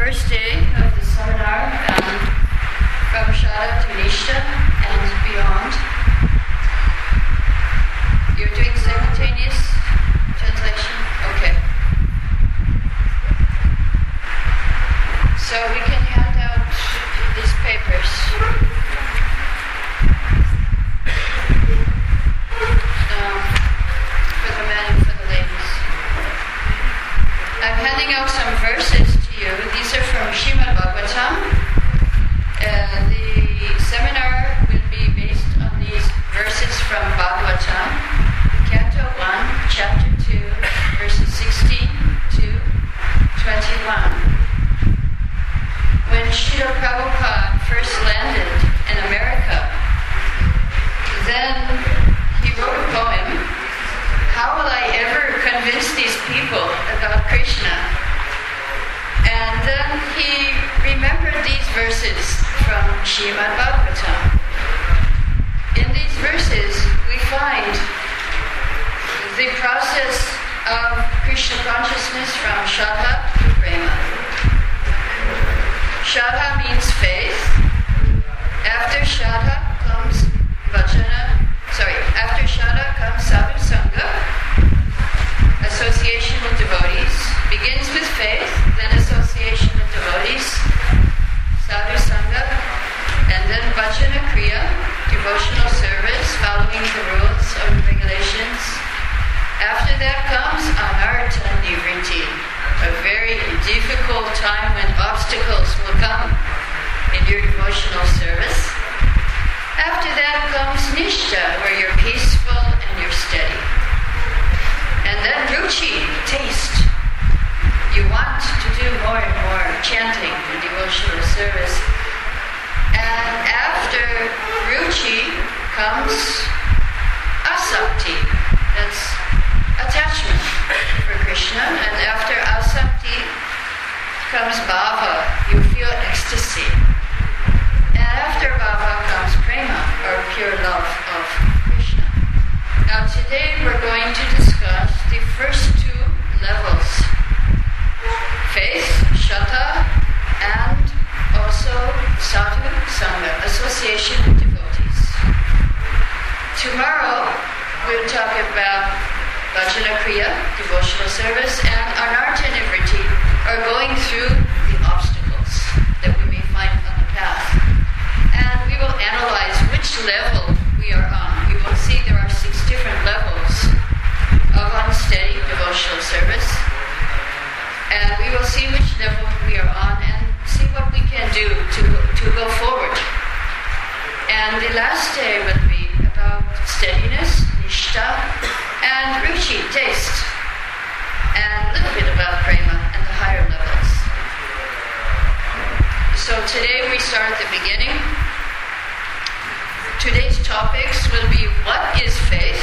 first day of the seminar from Shada to Nishta and beyond. You're doing simultaneous translation? Okay. So we can hand out these papers. For the men and for the ladies. I'm handing out some verses to you. These are from Srimad Bhagavatam. The seminar will be based on these verses from Bhagavatam, Canto 1, Chapter 2, verses 16 to 21. When Srila Prabhupada first landed in America, then he wrote a poem, "How will I ever convince these people about Krishna?" And then he remembered these verses from Srimad Bhagavatam. In these verses, we find the process of Krishna consciousness from Shraddha to Prema. Shraddha means faith. After Shraddha comes after Shraddha comes Sadhu Sangha, association with devotees. Begins with faith, then association with devotees, Sadhu Sangha, and then Bhajana Kriya, devotional service, following the rules or regulations. After that comes Anartha Nivritti, a very difficult time when obstacles will come in your devotional service. After that comes Nishta, where you're peaceful and you're steady. And then Ruchi, taste. You want to do more and more chanting and devotional service. And after Ruchi comes Asakti. That's attachment for Krishna. And after Asakti comes Bhava. You feel ecstasy. And after Bhava comes Prema, or pure love of Krishna. Now today we're going to discuss the first two levels. Faith, Shraddha, and also Sadhu Sangha, association with devotees. Tomorrow we'll talk about Bhajana Kriya, devotional service, and Anartha Nivritti, or going through the obstacles that we may find on the path. And we will analyze which level we are on. You will see there are 6 different levels of unsteady devotional service. And we will see which level we are on and see what we can do to go forward. And the last day will be about steadiness, Nishta, and Ruchi, taste. And a little bit about Prema and the higher levels. So today we start at the beginning. Today's topics will be what is faith?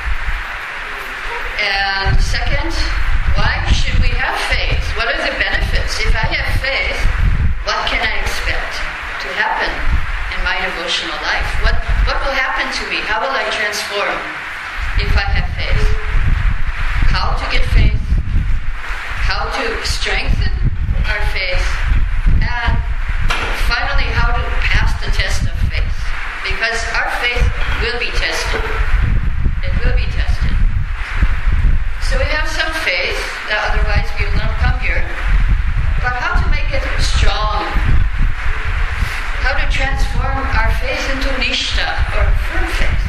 And second, why should we have faith? What are the benefits? If I have faith, what can I expect to happen in my devotional life? What will happen to me? How will I transform if I have faith? How to get faith? How to strengthen our faith? And finally, how to pass the test of faith. Because our faith will be tested. It will be tested. So we have some faith, that otherwise we will not come here. But how to make it strong? How to transform our faith into Nishta, or firm faith?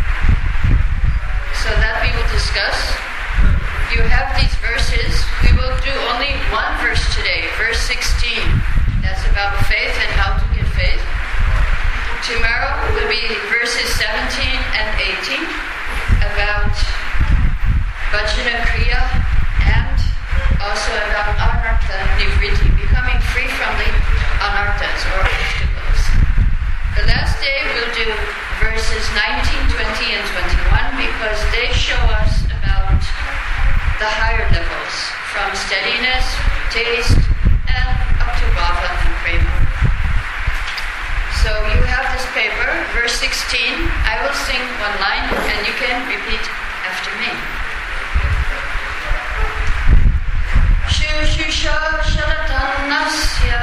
So that we will discuss. You have these verses. We will do only one verse today, verse 16. That's about faith and how to get faith. Tomorrow will be verses 17 and 18 about Bhajana Kriya and also about Anartha Nivritti, becoming free from the Anarthas or obstacles. The last day we'll do verses 19, 20 and 21 because they show us about the higher levels from steadiness, taste, and up to Bhava and Prema. So you have this paper, verse 16. I will sing one line and you can repeat after me. Shushisha Sharatannasya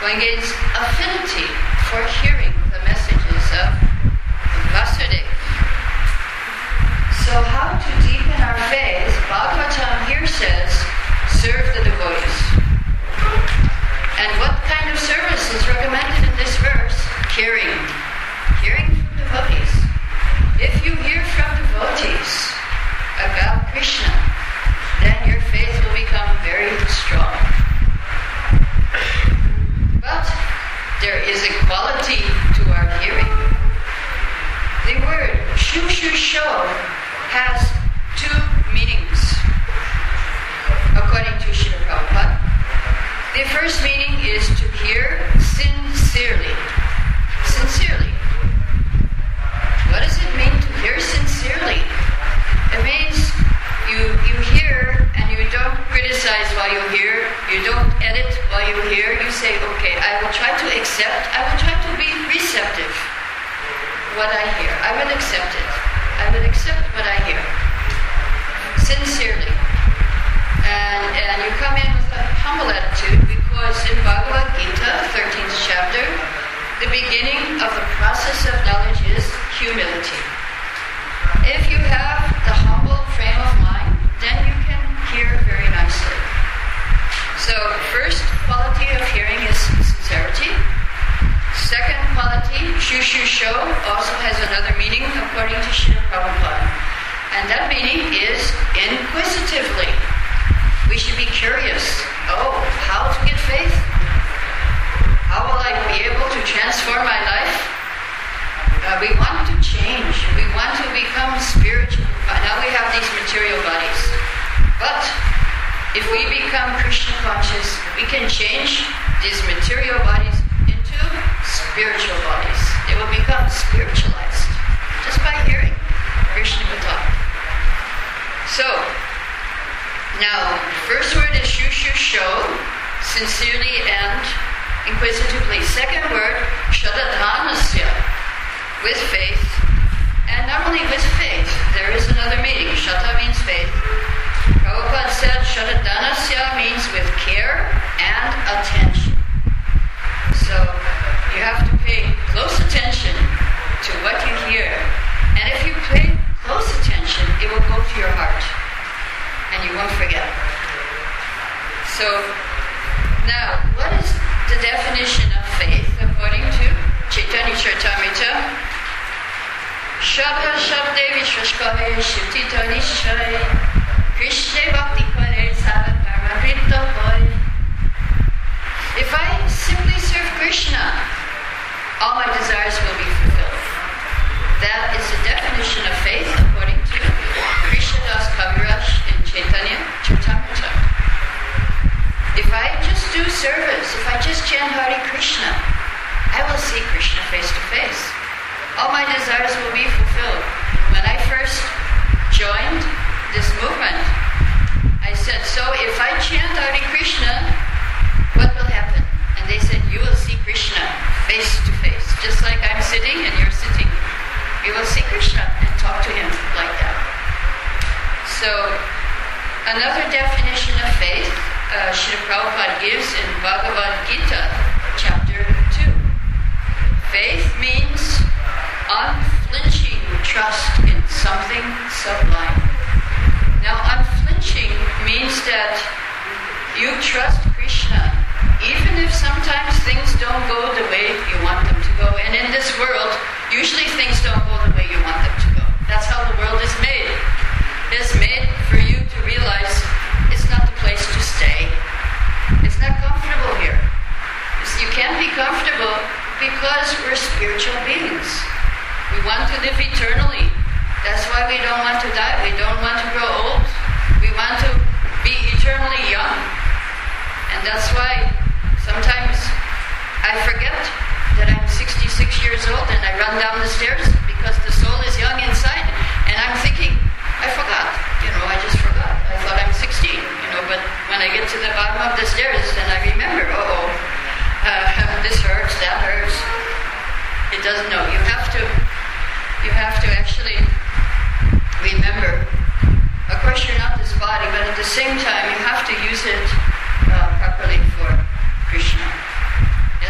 one gains affinity for hearing the messages of Vasudeva. So how to deepen our faith? Bhagavatam here says, serve the devotees. And what kind of service is recommended in this verse? Hearing from devotees. If you hear from devotees about Krishna, then your faith will become very strong. But there is a quality to our hearing. The word shushu-sho has two meanings, according to Srila Prabhupada. The first meaning is to hear sincerely. Sincerely. What does it mean to hear sincerely? It means you hear and you don't criticize while you hear, you don't edit while you hear, you say, okay, I will try to accept, I will try to be receptive. What I hear, I will accept it. I will accept what I hear. Sincerely. And you come in with a humble attitude, because in Bhagavad Gita, 13th chapter, the beginning of the process of knowledge is humility. If you have the humble frame of mind, then you can hear very nicely. So, first quality of hearing is sincerity. Second quality, shushu-sho, also has another meaning according to Srila Prabhupada. And that meaning is inquisitively. We should be curious. Oh, how to get faith? How will I be able to transform my life? We want to change. We want to become spiritual. Now we have these material bodies. But if we become Krishna conscious, we can change these material bodies into spiritual bodies. They will become spiritualized just by hearing Krishna Katha. So, now, first word is shushu-sho, sincerely and inquisitively. Second word, shradhanasya, with faith. And not only with faith, there is another meaning. Shraddha means faith. Prabhupada said shradhanasya means with care and attention. So, you have to pay close attention to what you hear. And if you pay close attention, it will go to your heart. And you won't forget. So, now, what is the definition of faith according to Chaitanya Charitamrita? Shabda Shabde Vishwashkare Shivtita Nishchay Krishna Bhakti Kare Sada Karma Krita Hoy. If I simply serve Krishna, all my desires will be fulfilled. That is the definition of faith according to Krishnadas Kaviraj in Chaitanya Charitamrita. If I just do service, if I just chant Hare Krishna, I will see Krishna face to face. All my desires will be fulfilled. When I first joined this movement, I said, so if I chant Hare Krishna, what will happen? And they said, you will see Krishna face to face. Just like I'm sitting and you're sitting. You will see Krishna and talk to him like that. So, another definition of faith, Srila Prabhupada gives in Bhagavad Gita, chapter 2. Faith means unflinching trust in something sublime. Now, unflinching means that you trust Krishna, even if sometimes things don't go the way you want them to go. And in this world, usually things don't go the way you want them to go. That's how the world is made. It's made for you to realize it's not the place to stay. It's not comfortable here. You can't be comfortable because we're spiritual beings. We want to live eternally. That's why we don't want to die. We don't want to grow old. We want to be eternally young. And that's why sometimes I forget that I'm 66 years old and I run down the stairs because the soul is young inside. And I'm thinking, I forgot. I just forgot. I thought I'm 16, but when I get to the bottom of the stairs, then I remember, this hurts, that hurts. It doesn't know. You have to actually remember. Of course, you're not this body, but at the same time, you have to use it properly for Krishna.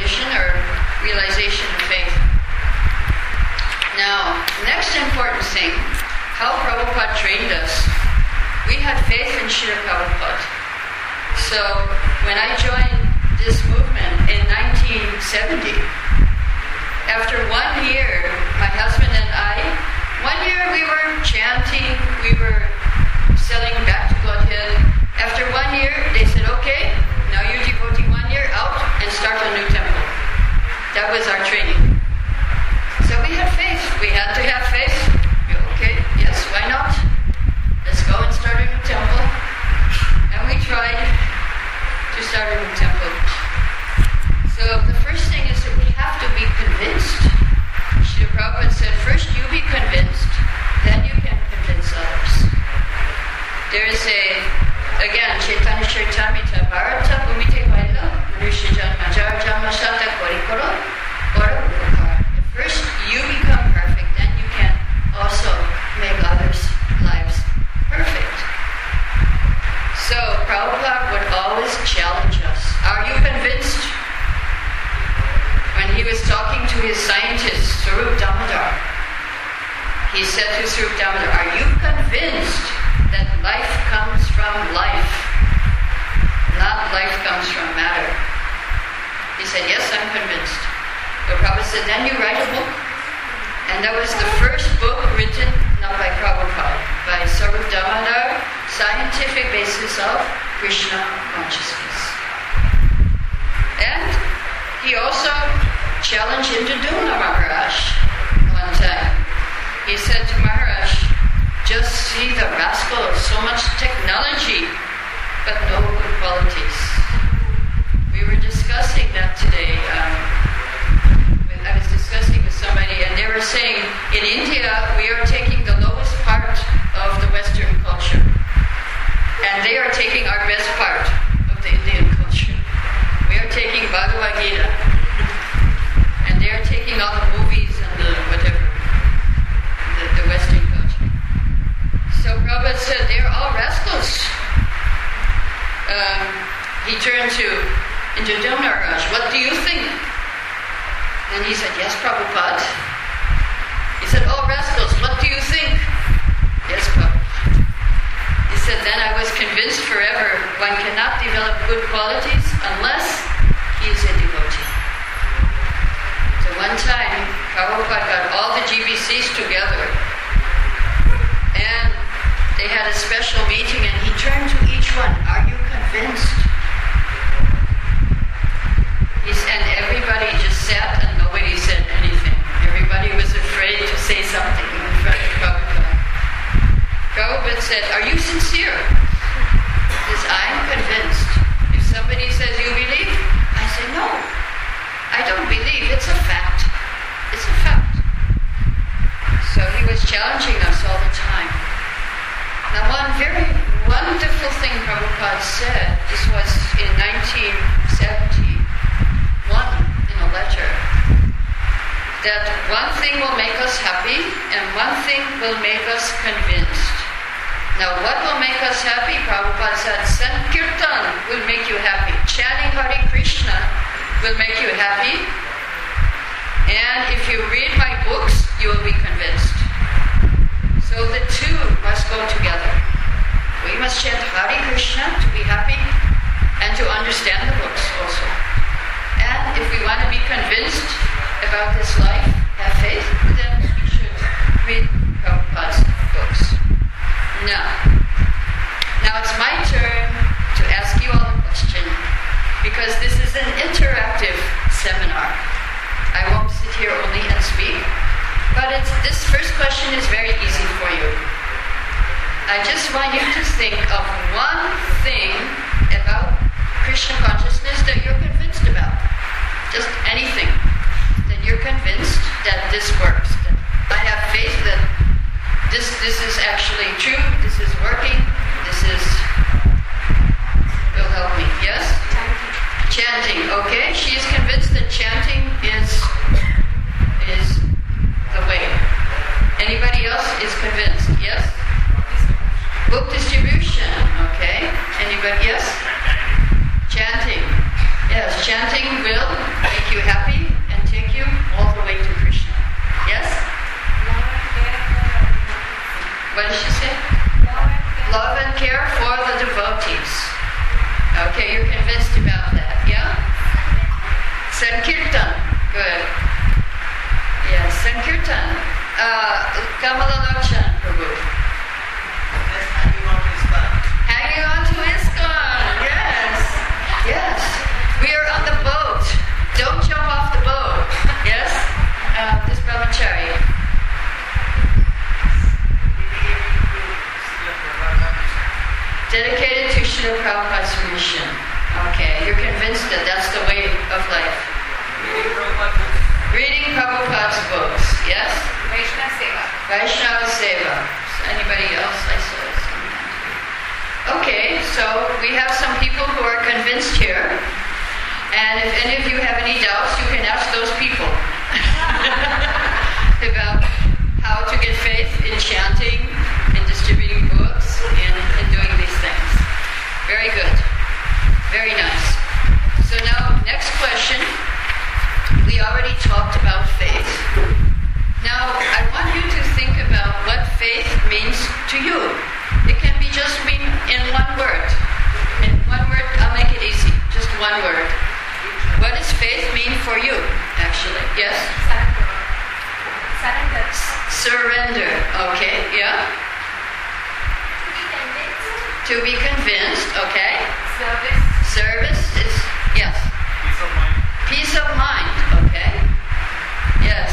realization or realization of faith. Now, next important thing, how Prabhupada trained us. We had faith in Srila Prabhupada. So, when I joined this movement in 1970, after 1 year, my husband and I, 1 year we were chanting, we were selling back to Godhead. After 1 year, they said, okay, now you're devoting 1 year out and start a new temple. That was our training. So we had faith. We had to have faith. Okay, yes, why not? Let's go and start a new temple. And we tried to start a new temple. So the first thing is that we have to be convinced. Srila Prabhupada said, first you be convinced, then you can convince others. There is again, Chaitanya Charitamrita, Bharata Bhumite Vaila, Manusha Janma Jar Janma Shata Korikoro, Ora Upakara. First you become perfect, then you can also make others' lives perfect. So Prabhupada would always challenge us. Are you convinced? When he was talking to his scientist, Swarup Damodar, he said to Swarup Damodar, are you convinced that life comes from life, not life comes from matter? He said, yes, I'm convinced. So Prabhupada said, then you write a book. And that was the first book written, not by Prabhupada, by Swarup Damodar, Scientific Basis of Krishna Consciousness. And he also challenged Indradumna Maharaj one time. He said to Maharaj, just see the rascal, so much technology, but no good qualities. We were discussing that today. I was discussing with somebody, and they were saying, in India, we are taking the lowest part of the Western culture. And they are taking our best part of the Indian culture. We are taking Bhagavad Gita. And they are taking all the movies and the whatever, the Western culture. So Prabhupada said, they're all rascals. He turned to Indradumna Maharaj, what do you think? And he said, yes, Prabhupada. He said, oh, rascals, what do you think? Yes, Prabhupada. He said, then I was convinced forever one cannot develop good qualities unless he is a devotee. So one time, Prabhupada got all the GBCs together and they had a special meeting and he turned to each one, are you convinced? And everybody just sat and nobody said anything. Everybody was afraid to say something in front of Prabhupada. Prabhupada said, are you sincere? He says, I'm convinced. If somebody says, you believe? I say, no, I don't believe. It's a fact. It's a fact. So he was challenging us all the time. Now one very wonderful thing Prabhupada said, this was in 1971 in a letter, that one thing will make us happy and one thing will make us convinced. Now what will make us happy? Prabhupada said, Sankirtan will make you happy. Chanting Hare Krishna will make you happy. And if you read my books, you will be convinced. So the two must go together. We must chant Hare Krishna to be happy and to understand the books also. And if we want to be convinced about this life, have faith, then we should read Prabhupada's books. Now it's my turn to ask you all a question, because this is an interactive seminar. I won't sit here only and speak, but this first question is very easy for you. I just want you to think of one thing about Krishna consciousness that you're convinced about. Just anything that you're convinced that this works. That I have faith that this is actually true, this is working, this will help me. Yes? Chanting. Okay, she is convinced that chanting is the way. Anybody else is convinced? Yes? Book distribution. Okay. Anybody else? Chanting. Yes, chanting will make you Good. Yes, Sankirtan. Kamalalochana, Prabhu. Hanging on to ISKCON. Yes. Yes. We are on the boat. Don't jump off the boat. Yes? This brahmachari. Dedicated to Srila Prabhupada's mission. Okay, you're convinced that that's the way of life. Reading Prabhupada's books, yes? Vaishnava Seva. Vaishnava Seva. Anybody else? I saw someone. Okay, so we have some people who are convinced here. And if any of you have any doubts, you can ask those people about how to get faith in chanting, in distributing books, in doing these things. Very good. Very nice. So now, next question. We already talked about faith. Now, I want you to think about what faith means to you. It can be just mean in one word. In one word, I'll make it easy. Just one word. What does faith mean for you, actually? Yes? Surrender. Surrender. Okay, yeah? To be convinced, okay? Service is, yes. Peace of mind. Peace of mind, okay? Yes.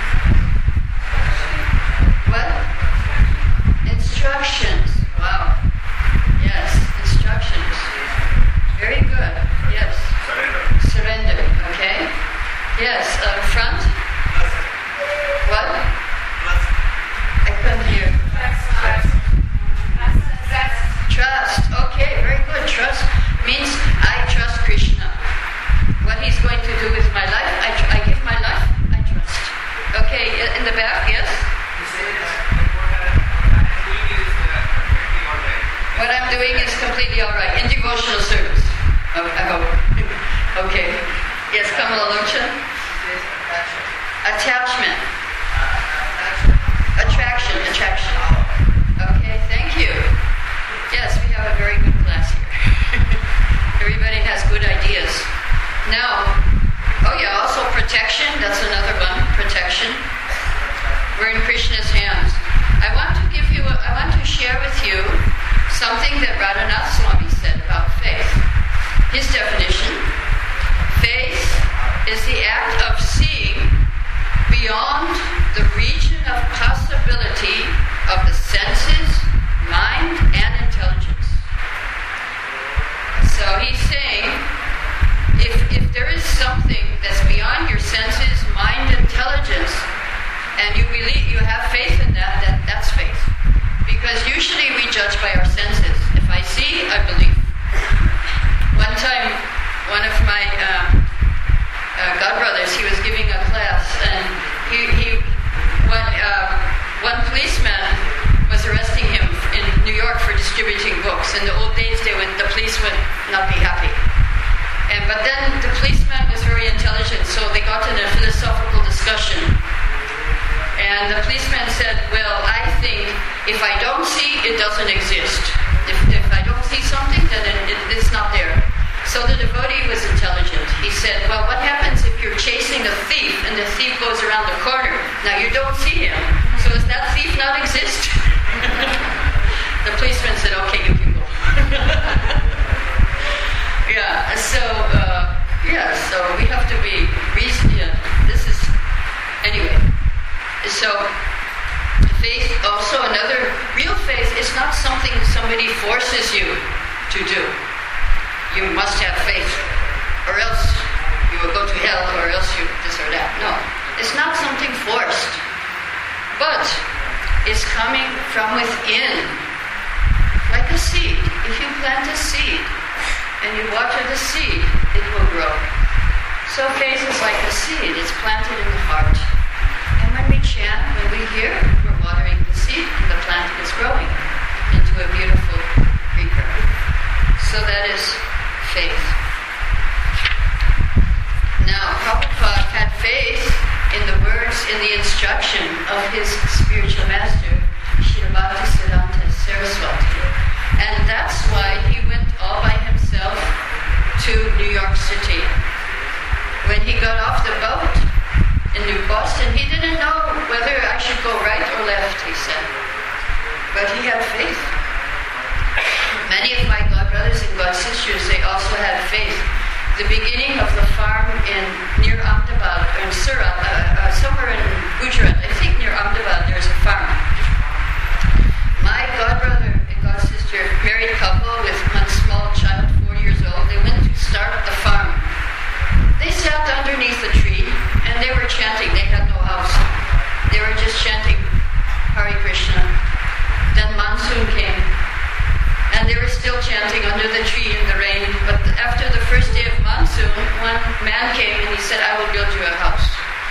What? Instructions. Wow. Yes, instructions. Very good. Yes. Surrender, okay? Yes, front? What? I couldn't hear. Trust. Okay, very good. Trust means I trust Krishna. What he's going to do with my life, I give my life, I trust. Okay, in the back, yes? What I'm doing is completely all right. In devotional service. Oh, I hope. Okay. Yes, Kamala Locha. Attachment. Attraction. Okay, thank you. Yes, we have a very good class here. Everybody has good ideas. Now, oh yeah, also protection. That's another one. Protection. We're in Krishna's hands. I want to share with you something that Radhanath Swami said about faith. His definition: faith is the act of seeing beyond the region of possibility of the senses, mind, and intelligence. So he's saying, if there is something that's beyond your senses, mind, intelligence, and you believe, you have faith in that's faith. Because usually we judge by our senses. If I see, I believe. One time, one of my godbrothers, he was giving a class, and one policeman was arresting him in New York for distributing books. In the old days, the police would not be happy. But then the policeman was very intelligent, so they got in a philosophical discussion. And the policeman said, well, I think if I don't see, it doesn't exist. If I don't see something, then it's not there. So the devotee was intelligent. He said, well, what happens if you're chasing a thief and the thief goes around the corner? Now you don't see him. So does that thief not exist? The policeman said, okay, you can go. Yeah, so we have to be reasonable. Anyway. So faith, also another, real faith is not something somebody forces you to do. You must have faith, or else you will go to hell, or else you this or that. No, it's not something forced, but it's coming from within, like a seed. If you plant a seed and you water the seed, it will grow. So faith is like a seed. It's planted in the heart. And when we chant, when we hear, we're watering the seed, and the plant is growing into a beautiful creeper. So that is faith. Now, Prabhupada had faith in the words, in the instruction of his spiritual master, Srila Bhaktisiddhanta Saraswati. And that's why he went all by himself to New York City. When he got off the boat, chanting under the tree in the rain. But after the first day of monsoon, one man came and he said, I will build you a house.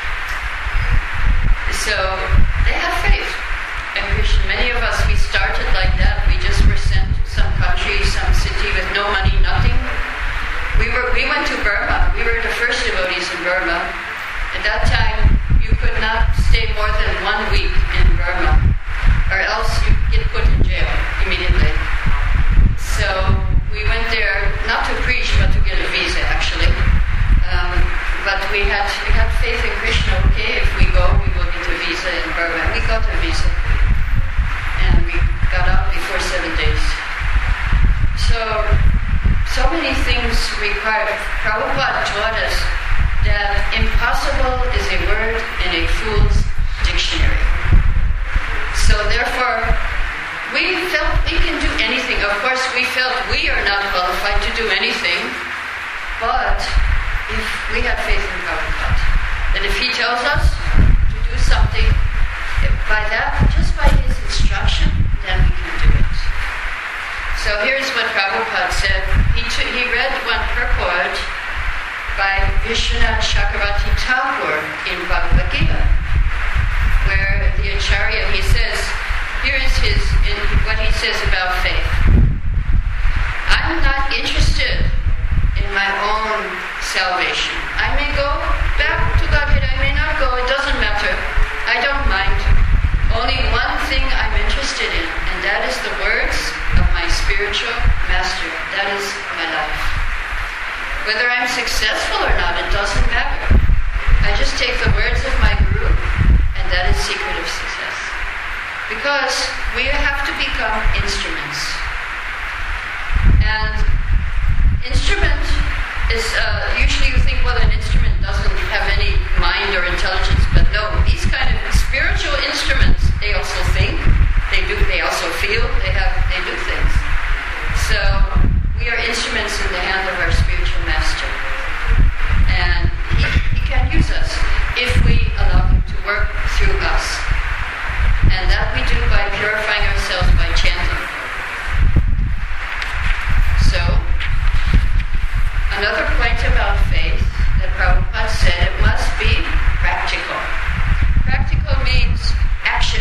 So they have faith in Krishna. Many of us, we started like that. We just were sent to some country, some city with no money, nothing. We went to Burma. We were the first devotees in Burma. At that time, you could not stay more than 1 week in Burma, or else you get put in jail immediately. So we went there not to preach, but to get a visa, actually. But we had faith in Krishna. Okay, if we go, we will get a visa in Burma. We got a visa, and we got out before 7 days. So many things required. Prabhupada taught us that impossible is a word in a fool's dictionary. So therefore, we felt we can do anything. Of course, we felt we are not qualified to do anything, but if we have faith in Prabhupada, that if he tells us to do something, just by his instruction, then we can do it. So here's what Prabhupada said. He read one purport by Vishwanath Chakravarti Thakur in Bhagavad Gita, where the Acharya, he says, here is what he says about faith. I'm not interested in my own salvation. I may go back to Godhead, I may not go, it doesn't matter. I don't mind. Only one thing I'm interested in, and that is the words of my spiritual master. That is my life. Whether I'm successful or not, it doesn't matter. I just take the words of my Guru, and that is secret of success. Because we have to become instruments. And instrument is, usually you think, well, an instrument doesn't have any mind or intelligence, but no, these kind of spiritual instruments, they also think, they also feel, they do things. So we are instruments in the hand of our spiritual master. And he can use us if we allow him to work through us. And that we do by purifying ourselves by chanting. So, another point about faith that Prabhupada said, it must be practical. Practical means action.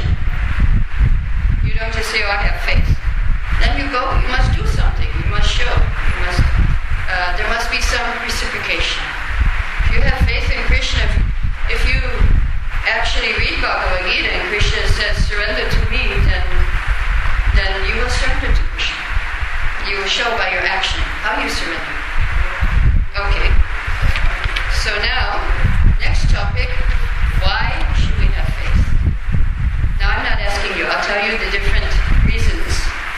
You don't just say, oh, I have faith. Then you go, you must do something. You must show. There must be some reciprocation. If you have faith in Krishna, if you actually read Bhagavad Gita and Krishna says, surrender to me, then you will surrender to Krishna. You will show by your action how you surrender. Okay. So now, next topic, why should we have faith? Now I'm not asking you, I'll tell you the different reasons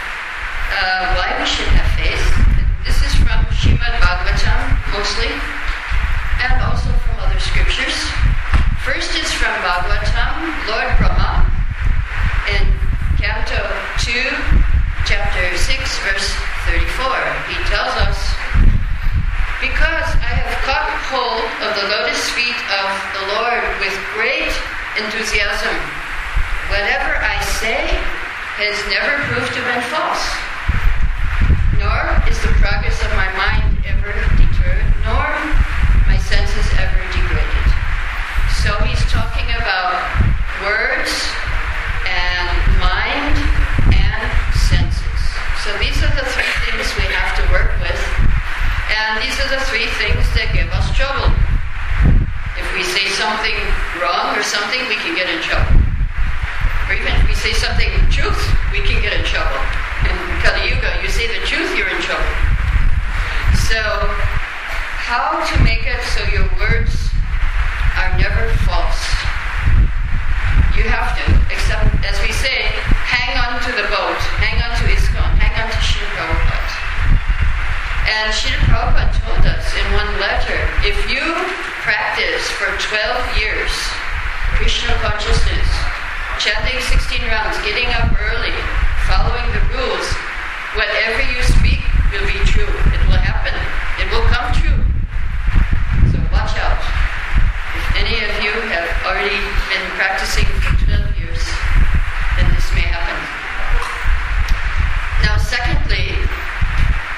why we should have faith. This is from Srimad Bhagavatam, mostly, and also from other scriptures. First is from Bhagavatam, Lord Brahma, in Canto 2, Chapter 6, verse 34. He tells us, because I have caught hold of the lotus feet of the Lord with great enthusiasm, whatever I say has never proved to have been false, nor is the progress of my mind ever deterred, nor my senses ever degraded. So he's talking about words and mind and senses. So these are the three things we have to work with. And these are the three things that give us trouble. If we say something wrong or something, we can get in trouble. Or even if we say something truth, we can get in trouble. In Kali Yuga, you say the truth, you're in trouble. So, how to make it so your words are never false? You have to, except, as we say, hang on to the boat, hang on to ISKCON, hang on to Srila Prabhupada. And Srila Prabhupada told us in one letter, if you practice for 12 years Krishna consciousness, chanting 16 rounds, getting up early, following the rules, whatever you speak will be true. It will happen. It will come true. So watch out. If any of you have already been practicing for 12 years, then this may happen. Now secondly,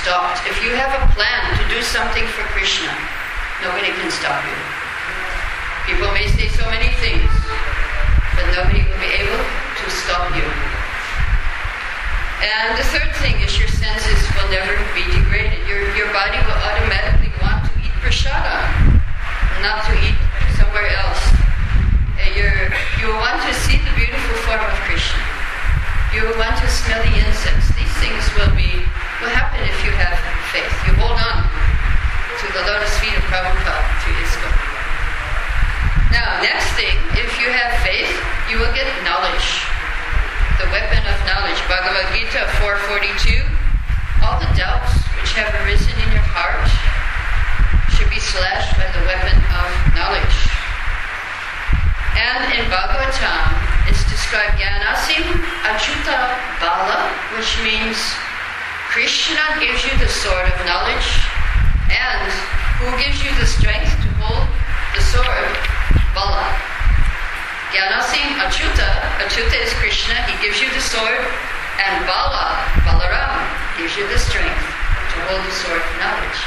stopped. If you have a plan to do something for Krishna, nobody can stop you. People may say so many things, but nobody will be able to stop you. And the third thing is your senses will never be degraded. Your body will automatically want to eat prasada, not to eat somewhere else. You will want to see the beautiful form of Krishna. You will want to smell the incense. These things will happen if you have faith. You hold on to the lotus feet of Prabhupada, to ISKCON. Now, next thing, if you have faith, you will get knowledge. The weapon of knowledge. Bhagavad Gita 4:42. All the doubts which have arisen in your heart should be slashed by the weapon of knowledge. And in Bhagavatam, it's described Gyanasim Achyuta Bala, which means Krishna gives you the sword of knowledge, and who gives you the strength to hold the sword? Bala. Gyanasim Achyuta is Krishna, he gives you the sword, and Balaram, gives you the strength to hold the sword of knowledge.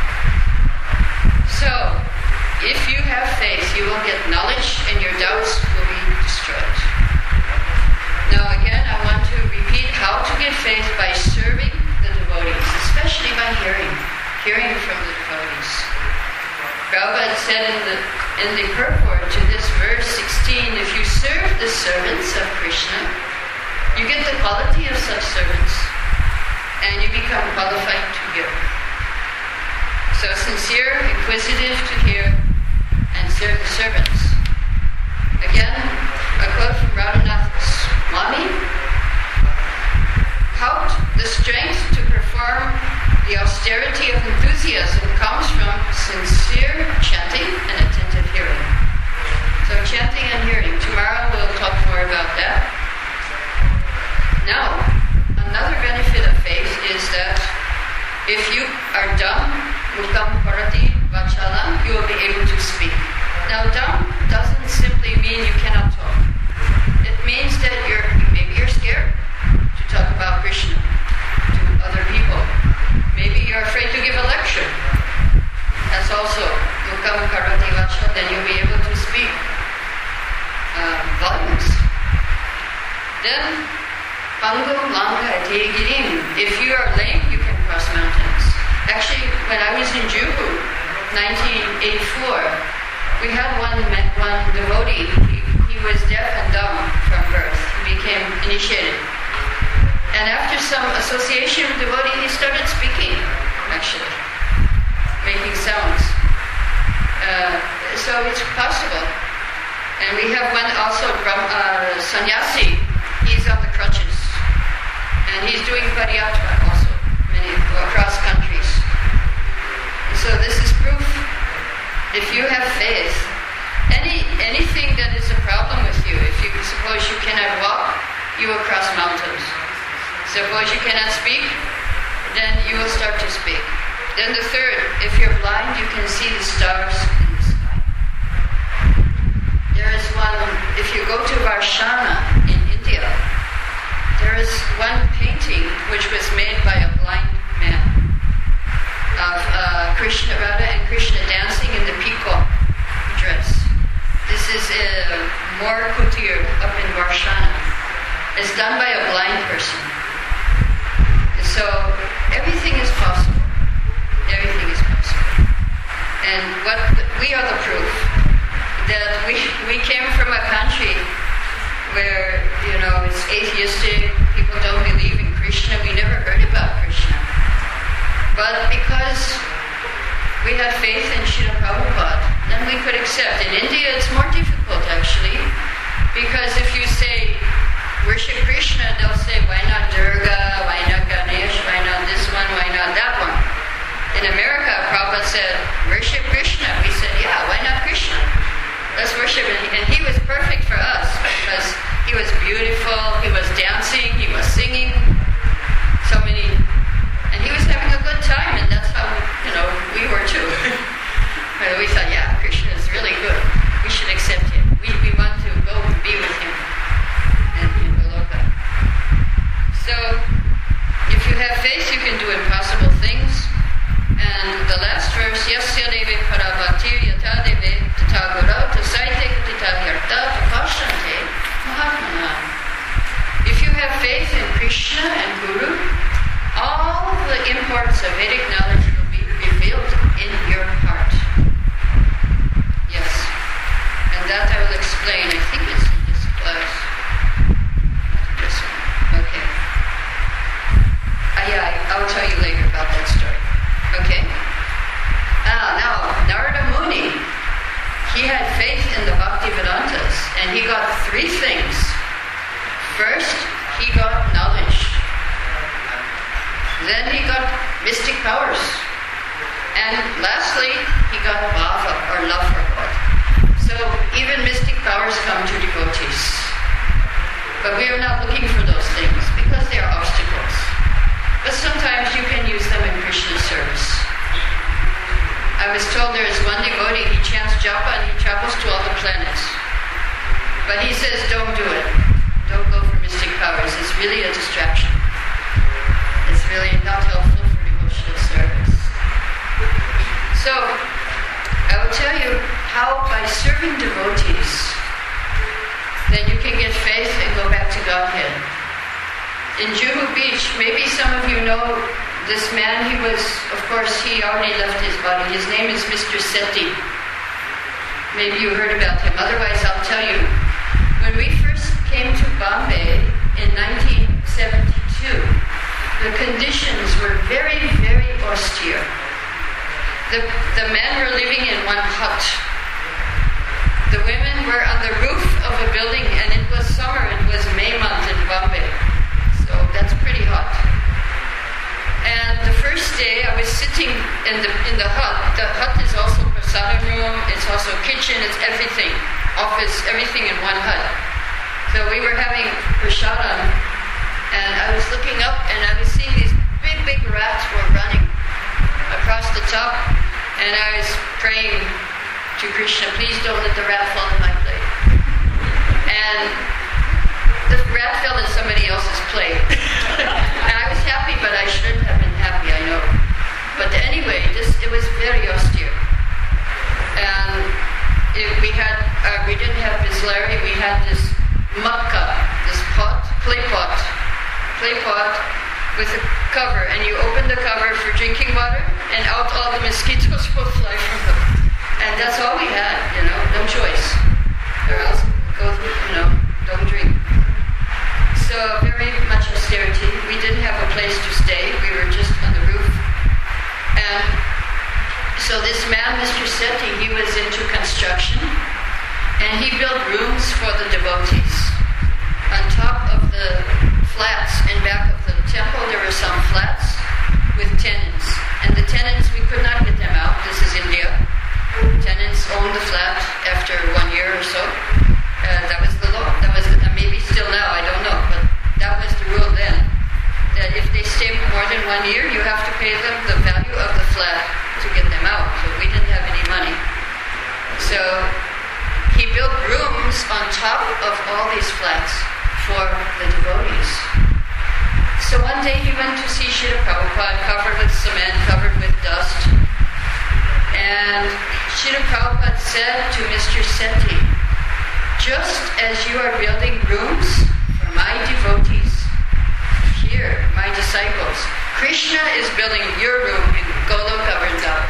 So, if you have faith, you will get knowledge and your doubts will be destroyed. Now again, I want to repeat how to get faith by serving the devotees, especially by hearing from the devotees. Prabhupada said in the purport to this verse 16, if you serve the servants of Krishna, you get the quality of such servants and you become qualified to give. So sincere, inquisitive to hear, and serve the servants. Again, a quote from Radhanath Swami. The strength to perform the austerity of enthusiasm comes from sincere chanting and attentive hearing. So chanting and hearing. Tomorrow we'll talk more about that. Now, another benefit of faith is that if you are dumb, mukam parati vachalam, you will be able to speak. Now, dumb doesn't simply mean you cannot talk. It means that maybe you're scared to talk about Krishna to other people. Maybe you're afraid to give a lecture. That's also mukam parati vachalam, then you'll be able to speak volumes. Then, pangum langa tegirim. If you are lame, you can cross mountains. Actually, when I was in Juhu, 1984, we had one devotee. He was deaf and dumb from birth. He became initiated. And after some association with devotee, he started speaking, actually, making sounds. So it's possible. And we have one also, sannyasi. He's on the crutches. And he's doing padayatra also, across countries. So this is proof. If you have faith, anything that is a problem with you, if you suppose you cannot walk, you will cross mountains. Suppose you cannot speak, then you will start to speak. Then the third, if you're blind, you can see the stars in the sky. There is one, if you go to Varshana in India, there is one painting which was made by a blind man of Radha and Krishna dancing in the peacock dress. This is More Kutir up in Varshana. It's done by a blind person. So everything is possible. Everything is possible. And we are the proof that we came from a country where, it's atheistic, people don't believe in Krishna. We never heard about Krishna. But because we had faith in Srila Prabhupada, then we could accept. In India, it's more difficult, actually, because if you say, worship Krishna, they'll say, why not Durga, why not Ganesh, why not this one, why not that one? In America, Prabhupada said, worship Krishna. We said, yeah, why not Krishna? Let's worship him. And he was perfect for us because he was beautiful, he was dancing, he was singing, and he was having a good time, and that's how, we were too. We thought, yeah, Krishna is really good. We should accept him. We want to go and be with him in Goloka. So, if you have faith, you can do impossible things. Vedic knowledge will be revealed in your heart. Yes. And that I will explain. I think it's in this class. This one. Okay. I'll tell you later about that story. Okay? Now, Narada Muni, he had faith in the Bhaktivedantas, and he got 3 things. First, he got knowledge. Then he got mystic powers. And lastly, he got bhava, or love for God. So even mystic powers come to devotees. But we are not looking for those things, because they are obstacles. But sometimes you can use them in Krishna's service. I was told there is one devotee, he chants japa and he travels to all the planets. But he says, don't do it. Don't go for mystic powers. It's really a distraction. It's really not helpful for devotional service. So, I will tell you how by serving devotees, then you can get faith and go back to Godhead. In Juhu Beach, maybe some of you know this man. He was, of course, he already left his body. His name is Mr. Seti. Maybe you heard about him. Otherwise, I'll tell you. When we first came to Bombay in 1972, the conditions were very, very austere. The men were living in one hut. The women were on the roof of a building, and it was summer. It was May month in Bombay. So that's pretty hot. And the first day I was sitting in the hut. The hut is also prasadam room, it's also kitchen, it's everything. Office, everything in one hut. So we were having prasadam, and I was looking up and I was seeing these big, big rats were running across the top, and I was praying to Krishna, please don't let the rat fall in my plate. And the rat fell in somebody else's plate. And I was happy, but I shouldn't have been happy, I know. But anyway, it was very austere. And we didn't have Bisleri, we had this matka, this clay pot with a cover. And you open the cover for drinking water, and out all the mosquitoes will fly from them. And that's all we had, no choice. Or else, don't drink. So very much austerity. We didn't have a place to stay. We were just on the roof. And so this man, Mr. Seti, he was into construction, and he built rooms for the devotees. On top of the flats in back of the temple, there were some flats with tenants. And the tenants, we could not get them out. This is India. Tenants owned the flat after 1 year or so. That was the law. That was maybe still now, I don't know, but that was the rule then. That if they stay more than 1 year, you have to pay them the value of the flat to get them out. So we didn't have any money. So he built rooms on top of all these flats for the devotees. So one day he went to see Srila Prabhupada, covered with cement, covered with dust. And Srila Prabhupada said to Mr. Seti, just as you are building rooms for my devotees here, my disciples, Krishna is building your room in Goloka Vrindavan.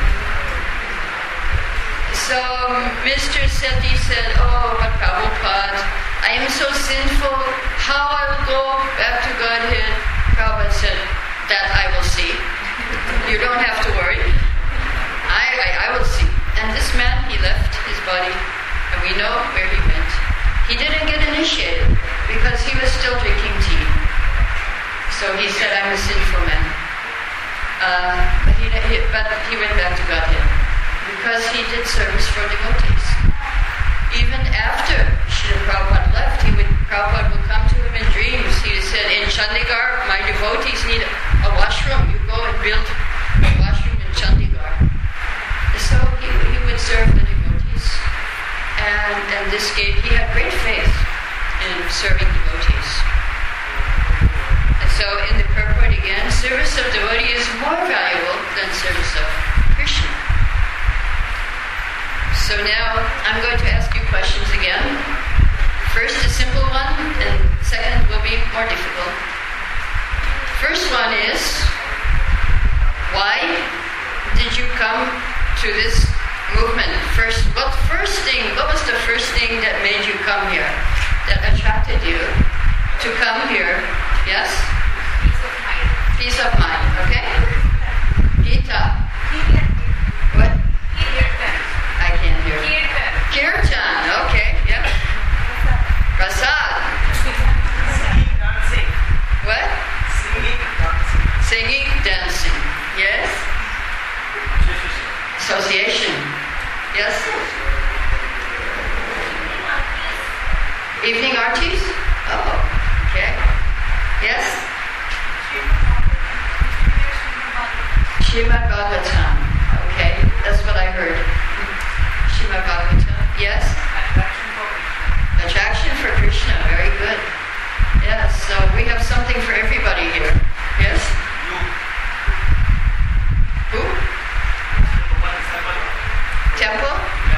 So Mr. Seti said, oh, but Prabhupada, I am so sinful, how I will go back to Godhead? Prabhupada said, that I will see. You don't have to worry. I will see. And this man, he left his body, and we know where he went. He didn't get initiated because he was still drinking tea. So he said, I'm a sinful man. But he went back to Godhead because he did service for devotees. Even after Srila Prabhupada left, Prabhupada would come to him in dreams. He said, in Chandigarh, my devotees need a washroom. You go and build a washroom in Chandigarh. So he would serve the devotees. And he had great faith in serving devotees. And so in the purport again, service of devotee is more valuable than service of Krishna. So now I'm going to ask you questions again. First a simple one, and second will be more difficult. First one is, Why did you come to this movement? What was the first thing that made you come here? That attracted you to come here? Yes? Peace of mind, okay? Gita. What? I can't hear. Kirtan, okay, yep. Prasad. What? Singing, dancing. Yes? Association. Yes? Evening artis? Oh, okay. Yes? Srimad Bhagavatam. Okay, that's what I heard. Srimad Bhagavatam. Yes? Attraction for Krishna. Very good. Yes, so we have something for everybody here. Yes? Who? Temple?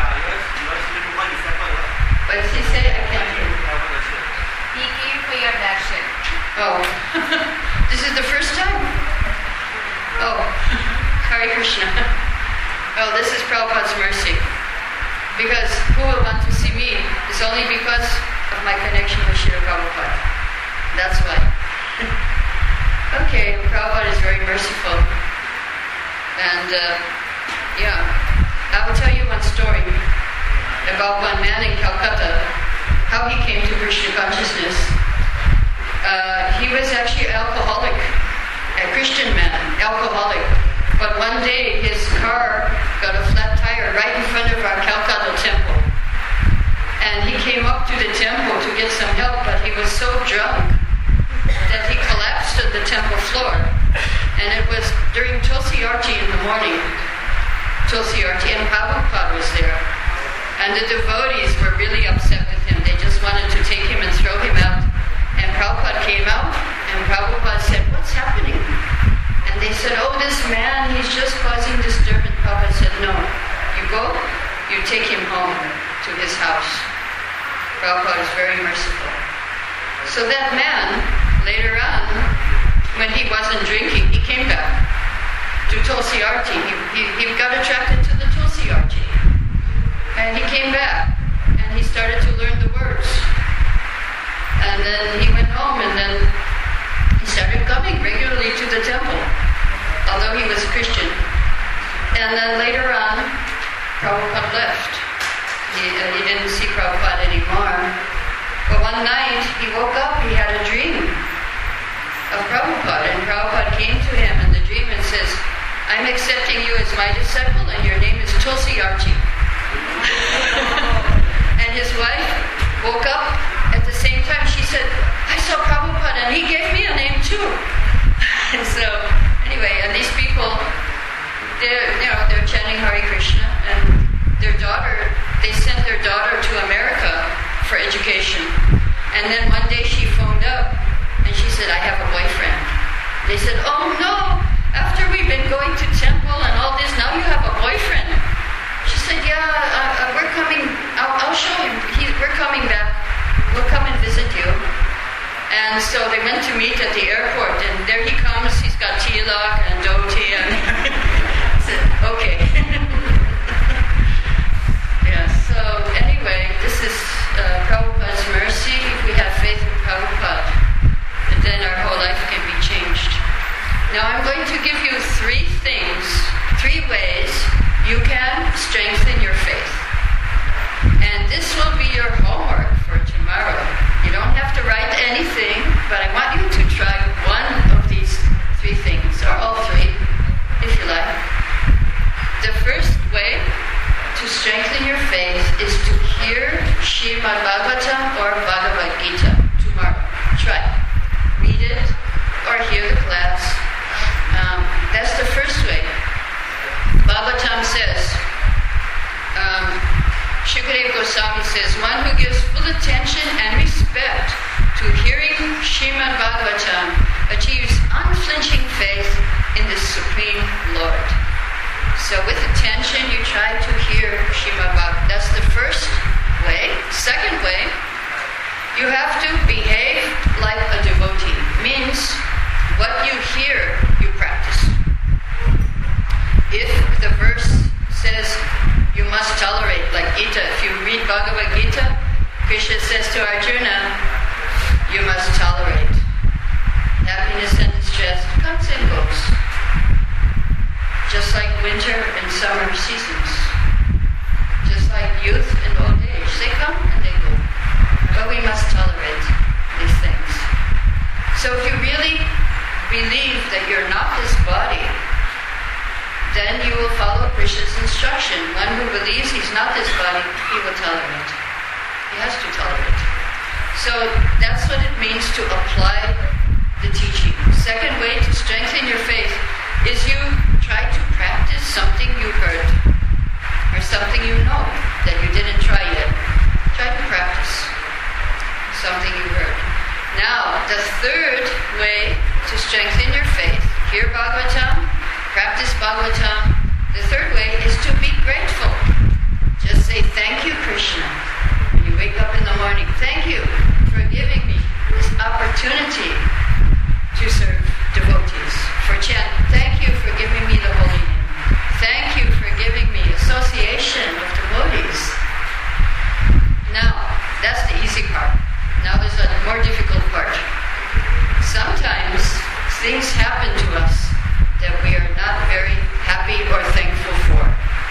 What did he say? I can't hear. He came for your darshan. Oh. This is the first time? Oh. Hare Krishna. Oh, this is Prabhupada's mercy. Because who will want to see me is only because of my connection with Srila Prabhupada. That's why. Okay, Prabhupada is very merciful. And, I will tell you one story about one man in Calcutta, how he came to Krishna consciousness. He was actually alcoholic, a Christian man, alcoholic. But one day his car got a flat tire right in front of our Calcutta temple. And he came up to the temple to get some help, but he was so drunk that he collapsed to the temple floor. And it was during Tulsi Arti in the morning. Tulsi Arti, and Prabhupada was there. And the devotees were really upset with him. They just wanted to take him and throw him out. And Prabhupada came out, and Prabhupada said, "What's happening?" And they said, "Oh, this man, he's just causing disturbance." Prabhupada said, "No, you go, you take him home to his house." Prabhupada is very merciful. So that man, later on, when he wasn't drinking, he came back to Tulsi Arti. He got attracted to the Tulsi Arti. And he came back, and he started to learn the words. And then he went home, and then he started coming regularly to the temple, although he was a Christian. And then later on, Prabhupada left. He didn't see Prabhupada anymore. But one night, he woke up, he had a dream of Prabhupada, and Prabhupada came to him in the dream and says, "I'm accepting you as my disciple, and your name is Tulsi Arti." And his wife woke up at the same time. She said, "I saw Prabhupada, and he gave me a name too." And so, anyway, and these people, they're chanting Hare Krishna, and their daughter, they sent their daughter to America for education. And then one day she phoned up, and she said, "I have a boyfriend." They said, "Oh no, after we've been going to temple and all this, now you have a boyfriend." She said, "Yeah, we're coming, I'll show him, we're coming back, we'll come and visit you." And so they went to meet at the airport, and there he comes, he's got tilak and dhoti, and I said, "Okay." Yeah, so anyway, this is Prabhupada's mercy. If we have faith in Prabhupada, and then our whole life can be changed. Now I'm going to give you three ways you can strengthen your faith. And this will be your homework for tomorrow. You don't have to write anything, but I want you to try one of these three things, or all three, if you like. The first way to strengthen your faith is to hear Srimad Bhagavatam or Bhagavad Gita tomorrow. Try. Read it or hear the class. That's the first way. Bhagavatam says, Shukadeva Goswami says, one who gives full attention and respect to hearing Srimad Bhagavatam achieves unflinching faith in the Supreme Lord. So with attention, you try to hear Srimad Bhagavatam. That's the first way. Second way, you have to behave like a devotee. Means what you hear, you practice. must tolerate, like Gita. If you read Bhagavad Gita, Krishna says to Arjuna, you must tolerate. Happiness and distress comes and goes. Just like winter and summer seasons. Just like youth and old age. They come and they go. But we must tolerate these things. So if you really believe that you're not this body, then you will follow Krishna's instruction. One who believes he's not this body, he will tolerate. He has to tolerate. So that's what it means to apply the teaching. Second way to strengthen your faith is you try to practice something you heard or something you know that you didn't try yet. Try to practice something you heard. Now, the third way to strengthen your faith, hear Bhagavatam, practice Bhagavatam. The third way is to be grateful. Just say, thank you, Krishna. When you wake up in the morning, thank you for giving me this opportunity to serve devotees. For chant, thank you for giving me the holy name. Thank you for giving me association of devotees. Now, that's the easy part. Now there's a more difficult part. Sometimes things happen to us that we are not very happy or thankful for.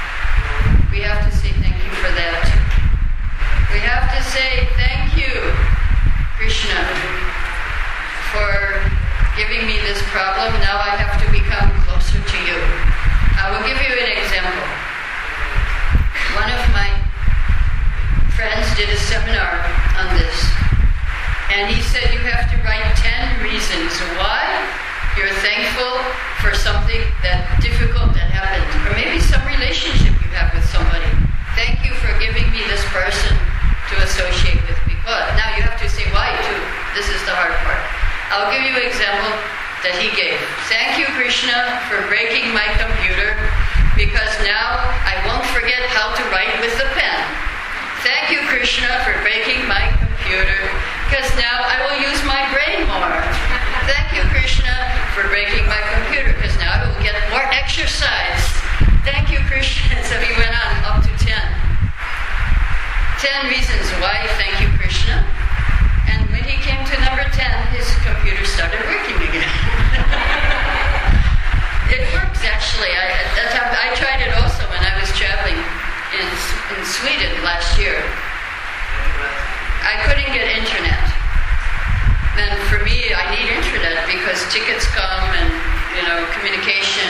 We have to say thank you for that. We have to say thank you, Krishna, for giving me this problem. Now I have to become closer to you. I will give you an example. One of my friends did a seminar on this, and he said you have to write 10 reasons why you're thankful for something that difficult that happened, or maybe some relationship you have with somebody. Thank you for giving me this person to associate with. Because now you have to say why too. This is the hard part. I'll give you an example that he gave. Thank you, Krishna, for breaking my computer, because now I won't forget how to write with the pen. Thank you, Krishna, for breaking my computer, because now I will use my brain more. Thank you, Krishna, for breaking my computer, because now I will get more exercise. Thank you, Krishna. So he went on up to 10. 10 reasons why thank you, Krishna. And when he came to number 10, his computer started working again. It works, actually. I tried it also when I was traveling in Sweden last year. I couldn't get internet. And for me, I need internet because tickets come and, communication.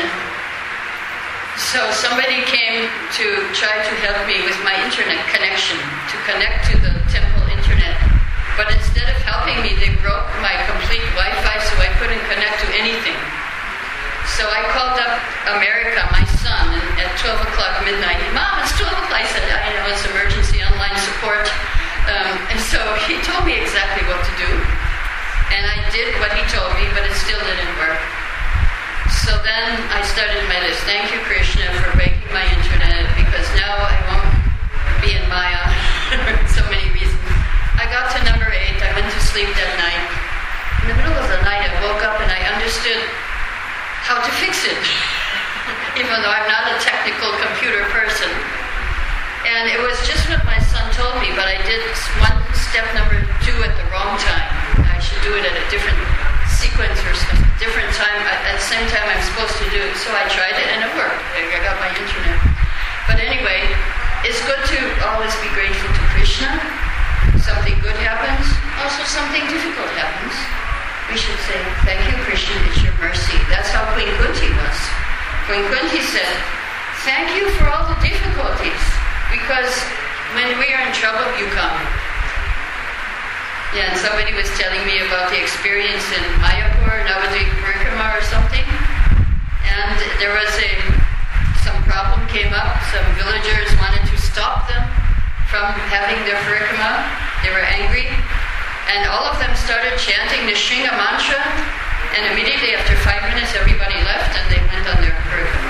So somebody came to try to help me with my internet connection, to connect to the temple internet. But instead of helping me, they broke my complete Wi-Fi so I couldn't connect to anything. So I called up America, my son, at 12 o'clock midnight. Mom, it's 12 o'clock. I said, I know it's emergency online support. And so he told me exactly what to do. And I did what he told me, but it still didn't work. So then I started my list. Thank you, Krishna, for breaking my internet, because now I won't be in Maya. So many reasons. I got to number 8. I went to sleep that night. In the middle of the night, I woke up and I understood how to fix it, even though I'm not a technical computer person. And it was just what my son told me, but I did one step number 2 at the wrong time. I should do it at a different sequence or a different time, at the same time I'm supposed to do it. So I tried it and it worked. I got my internet. But anyway, it's good to always be grateful to Krishna. Something good happens, also something difficult happens. We should say, thank you, Krishna, it's your mercy. That's how Queen Kunti was. Queen Kunti said, thank you for all the difficulties, because when we are in trouble, you come. Yeah, and somebody was telling me about the experience in Mayapur, Navadvip Parikrama or something. And there was some problem came up. Some villagers wanted to stop them from having their parikrama. They were angry. And all of them started chanting the Shringa mantra. And immediately after 5 minutes, everybody left and they went on their parikrama.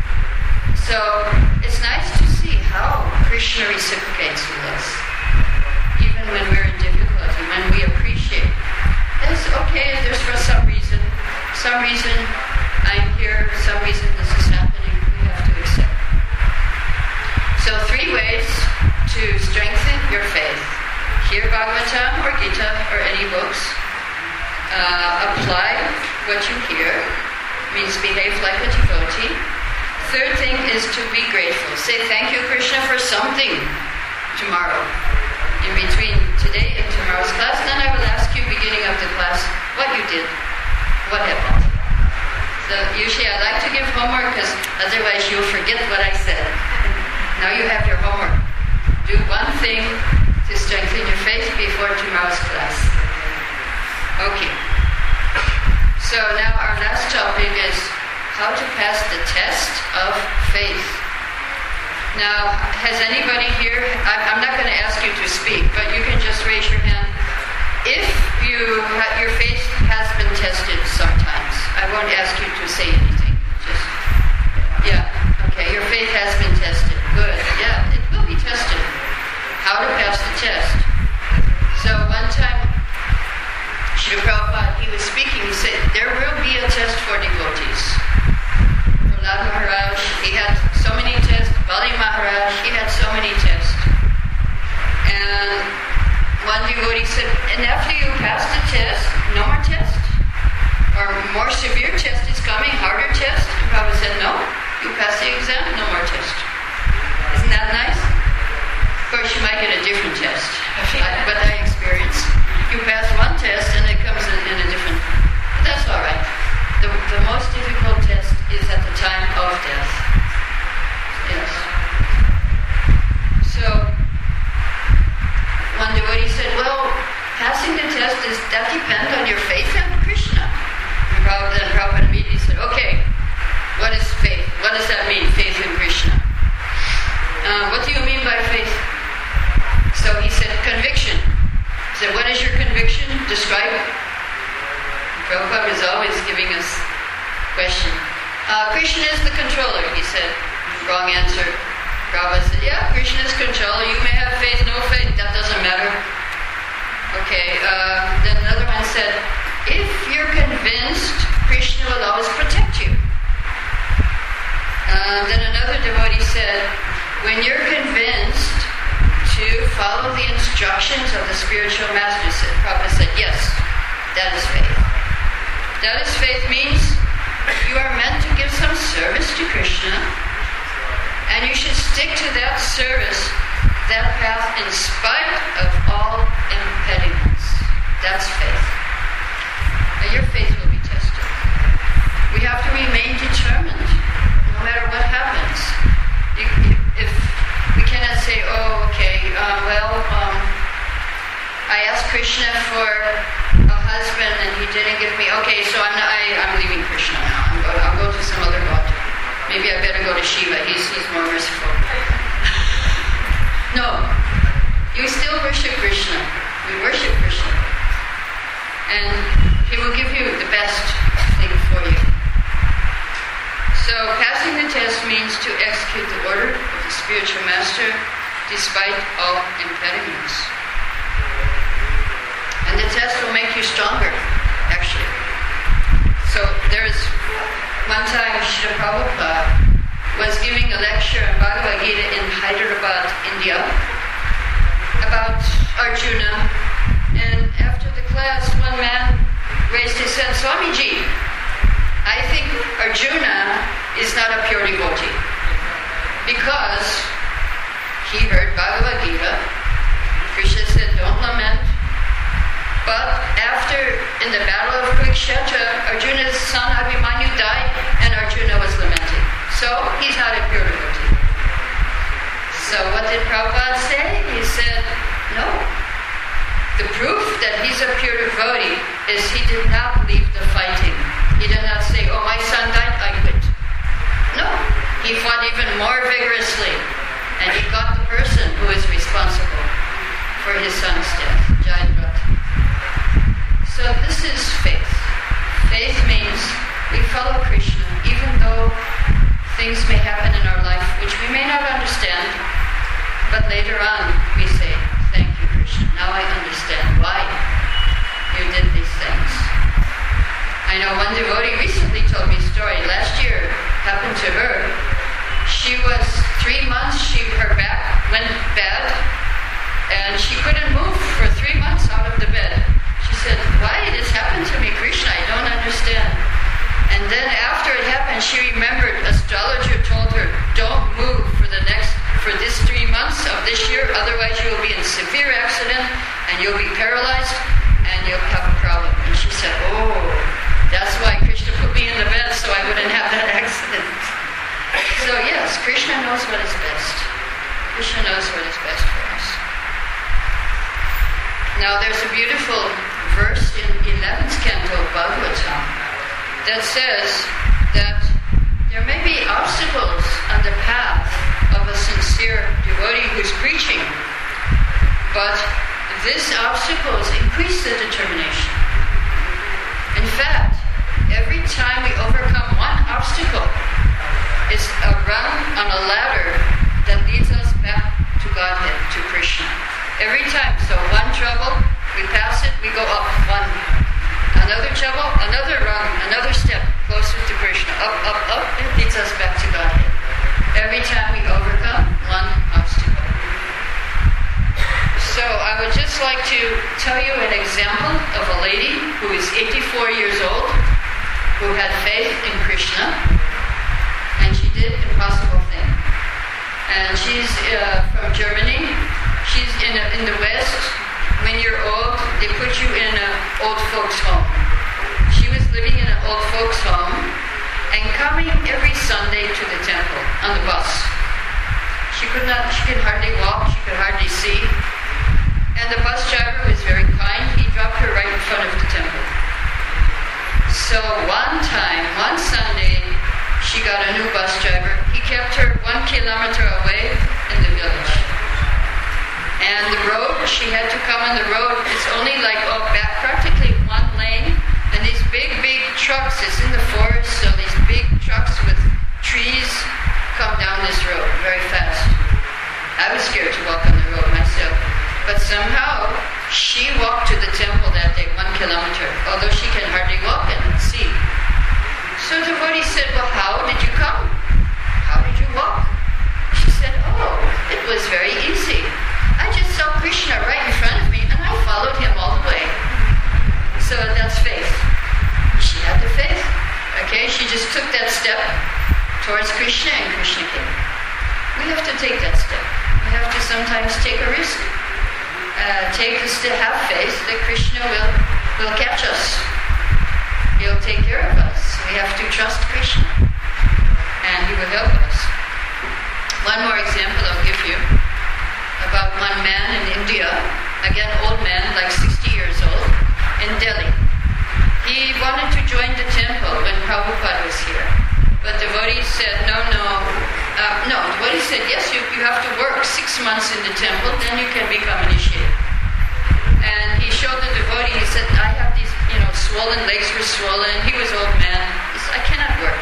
So it's nice to see how Krishna reciprocates with us. Even when we're in difficulty, when we appreciate. It's okay if there's for some reason I'm here, for some reason this is happening, we have to accept. So hear Bhagavatam or Gita or any books. Apply what you hear, means behave like a devotee. Third thing is to be grateful. Say thank you, Krishna, for something tomorrow. In between today and tomorrow's class, then I will ask you, beginning of the class, what you did, what happened. So usually I like to give homework because otherwise you'll forget what I said. Now you have your homework. Do one thing to strengthen your faith before tomorrow's class. Okay. So now our last topic is how to pass the test of faith. Now, has anybody here, I'm not going to ask you to speak, but you can just raise your hand. If your faith has been tested sometimes, I won't ask you to say anything. Just, yeah, okay, your faith has been tested. Good, yeah, it will be tested. How to pass the test. So one time, Srila Prabhupada, he was speaking, he said, there will be a test for devotees. Prahlad Maharaj, he had so many tests. Bali Maharaj, he had so many tests. And one devotee said, and after you pass the test, no more test? Or more severe test is coming, harder test? And Prabhupada said, no, you pass the exam, no more test. Isn't that nice? Of course, you might get a different test. But I experienced. You pass one test and it comes in a different. But that's all right. The most difficult test is at the time of death. Yes. So, one devotee said, well, passing the test, does that depend on your faith in Krishna? And Prabhupada immediately said, okay, what is faith? What does that mean, faith in Krishna? What do you mean by faith? So he said, conviction. He said, what is your conviction? Describe it. Prabhupada was always giving us question. Krishna is the controller, he said. Wrong answer. Prabhupada said, yeah, Krishna is controller. You may have faith, no faith, that doesn't matter. Okay, then another one said, if you're convinced, Krishna will always protect you. Then another devotee said, when you're convinced to follow the instructions of the spiritual master, Prabhupada said, yes, that is faith. That is faith means you are meant to give some service to Krishna, and you should stick to that service, that path, in spite of all impediments. That's faith. Now your faith will be tested. We have to remain determined, no matter what happens. If we cannot say, oh, okay, I asked Krishna for a husband and he didn't give me. Okay, so I'm leaving Krishna now. I'll go to some other god. Maybe I better go to Shiva. He's more merciful. No, you still worship Krishna. We worship Krishna, and He will give you the best thing for you. So passing the test means to execute the order of the spiritual master despite all impediments. And the test will make you stronger, actually. So there's one time Srila Prabhupada was giving a lecture on Bhagavad Gita in Hyderabad, India, about Arjuna. And after the class, one man raised his hand, Swamiji, I think Arjuna is not a pure devotee because he heard Bhagavad Gita. Krishna said, don't lament. But after, in the battle of Kurukshetra, Arjuna's son Abhimanyu died and Arjuna was lamenting. So he's not a pure devotee. So what did Prabhupada say? He said, no. The proof that he's a pure devotee is he did not leave the fighting. He did not say, oh, my son died, I quit. No. He fought even more vigorously. And he got the person who is responsible for his son's death, Jayadratha. So this is faith. Faith means we follow Krishna even though things may happen in our life which we may not understand, but later on we say, thank you, Krishna. Now I understand why you did these things. I know one devotee recently told me a story. Last year happened to her. She was 3 months, her back went bad, and she couldn't move for and she remembered astrologer told her, don't move for this 3 months of this year, otherwise you will be in severe accident and you'll be paralyzed and you'll have a problem. And she said, oh, that's why Krishna put me in the bed so I wouldn't have that accident. So yes, Krishna knows what is best. Krishna knows what is best for us. Now there's a beautiful verse in 11th canto of Bhagavatam that says that there may be obstacles on the path of a sincere devotee who's preaching, but these obstacles increase the determination. In fact, every time we overcome one obstacle, it's a rung on a ladder that leads us back to Godhead, to Krishna. Every time, so one trouble, we pass it, we go up one. Another trouble, another rung, another step closer to Krishna. Up, it leads us back to Godhead. Every time we overcome one obstacle. So I would just like to tell you an example of a lady who is 84 years old, who had faith in Krishna, and she did impossible thing. And she's from Germany. She's in the West. When you're old, they put you in an old folks home. She was living in an old folks home and coming every Sunday to the temple on the bus. She could hardly walk, she could hardly see. And the bus driver was very kind. He dropped her right in front of the temple. So one Sunday, she got a new bus driver. He kept her 1 kilometer away in the village. And the road, she had to come on the road, it's only like back practically one lane, and these big trucks, it's in the forest, so these big trucks with trees come down this road very fast. I was scared to walk on the road myself, but somehow she walked to the temple that day 1 kilometer, although she can hardly walk and see. So the devotee said, well, how did you come? How did you walk? She said, oh, it was very easy. I just saw Krishna right in front of me and I followed him all the way. So that's faith. She had the faith. Okay, she just took that step towards Krishna and Krishna came. We have to take that step. We have to sometimes take a risk. Have faith that Krishna will catch us. He'll take care of us. We have to trust Krishna and He will help us. One more example I'll give you. About one man in India, again old man, like 60 years old, in Delhi. He wanted to join the temple when Prabhupada was here. But devotee said, no. Devotee said, yes, you have to work 6 months in the temple, then you can become initiated. And he showed the devotee, he said, I have these, swollen legs were swollen. He was old man. He said, I cannot work.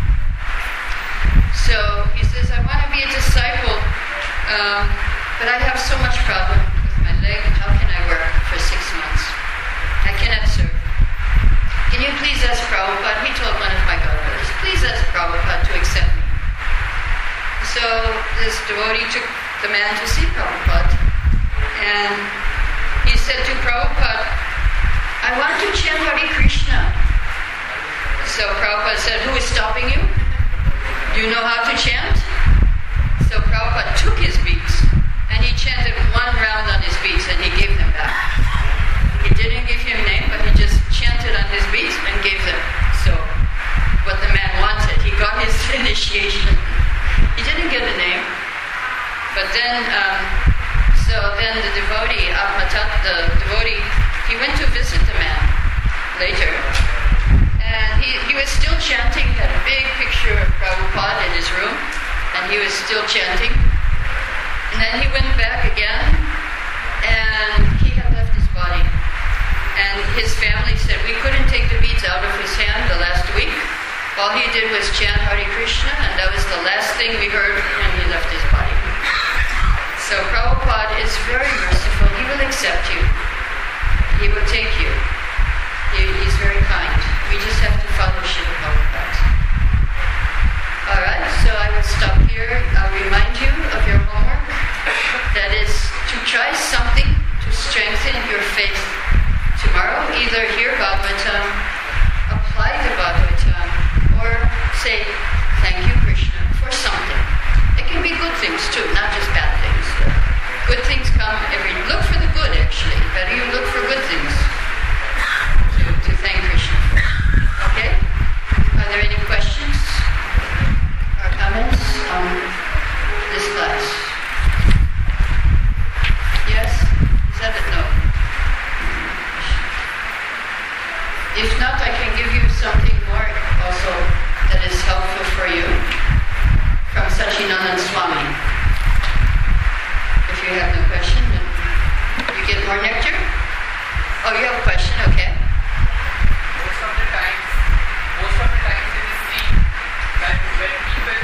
So he says, I want to be a disciple, but I have so much problem with my leg. How can I work for 6 months? I cannot serve. Can you please ask Prabhupada? He told one of my godbrothers, please ask Prabhupada to accept me. So this devotee took the man to see Prabhupada. And he said to Prabhupada, I want to chant Hare Krishna. So Prabhupada said, who is stopping you? Do you know how to chant? So Prabhupada took his beads. And he chanted one round on his beads and he gave them back. He didn't give him a name, but he just chanted on his beads and gave them. So, what the man wanted, he got his initiation. He didn't get a name. But then, the devotee, he went to visit the man later. And he was still chanting, he had a big picture of Prabhupada in his room. And he was still chanting. And then he went back again, and he had left his body. And his family said, we couldn't take the beads out of his hand the last week. All he did was chant Hare Krishna, and that was the last thing we heard when he left his body. So Prabhupada is very merciful. He will accept you. He will take you. He's very kind. We just have to follow Srila Prabhupada. Alright, so I will stop here. I'll remind you of your homework. That is to try something to strengthen your faith tomorrow. Either hear Bhagavatam, apply the Bhagavatam, or say things too, not just bad things. Good things come look for the good actually. Better you look for good things to thank Krishna for. Okay? Are there any questions or comments on this class? Yes? Is that it? No. If not, I can give you something more also that is helpful for you from Sachinandan Swami. If you have no question, then you get more nectar. Oh, you have a question? Okay. Most of the times it is seen that when people,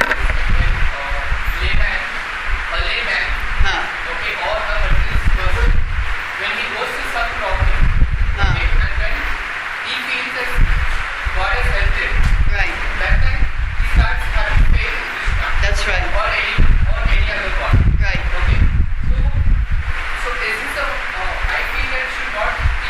a layman, okay, or a materialist person, when he goes to some problem, okay, and when he feels that God has helped him, right. that time he starts having faith in Krishna. That's right. Or any other God. Right. Okay. So is this I feel that it should not be